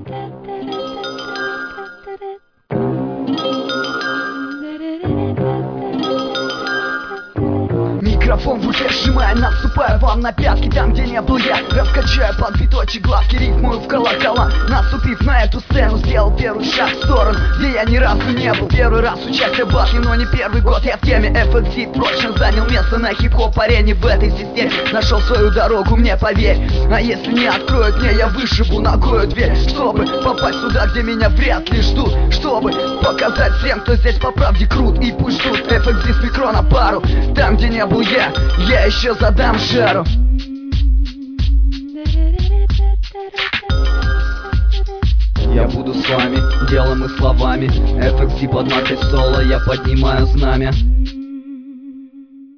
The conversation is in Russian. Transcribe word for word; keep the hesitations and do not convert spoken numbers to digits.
Микрофон в руке сжимая, наступаю вам на пятки там, где не был я. Раскачаю под биточек гладкий, рифмую в колокола. Наступив на эту сцену, сделал первый шаг в сторону, где я ни разу не был. Первый раз участие в батле, но не первый год я в теме. эф икс ди прочно занял место на хип-хоп арене. В этой системе нашел свою дорогу, мне поверь. А если не откроют мне, я вышибу ногою дверь, чтобы попасть сюда, где меня вряд ли ждут. Чтобы показать всем, кто здесь по правде крут. И пусть ждут эф икс ди с микро на пару. Там, где не был я, я еще задам жару. Я буду с вами, делом и словами. эф икс ди под маркой соло, я поднимаю знамя.